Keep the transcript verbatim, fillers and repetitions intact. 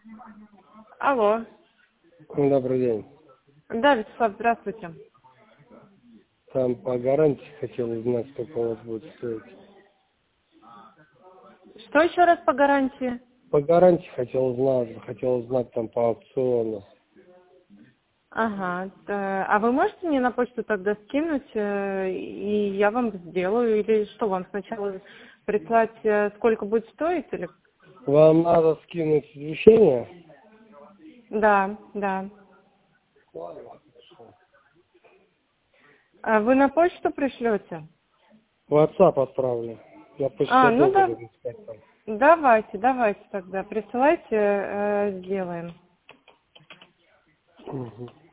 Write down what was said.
Алло. Добрый день. Да, Вячеслав, здравствуйте. Там по гарантии хотел узнать, сколько у вас будет стоить. Что еще раз по гарантии? По гарантии хотел узнать, хотел узнать там по аукциону. Ага. да. А вы можете мне на почту тогда скинуть, э, и я вам сделаю? Или что, вам сначала прислать, э, сколько будет стоить? Или... Вам надо скинуть извещение? Да, да. Ладно, хорошо. А вы на почту пришлете? В WhatsApp отправлю. Я почту А, ну долго да. буду искать там. Давайте, давайте тогда. Присылайте, э, сделаем. Угу.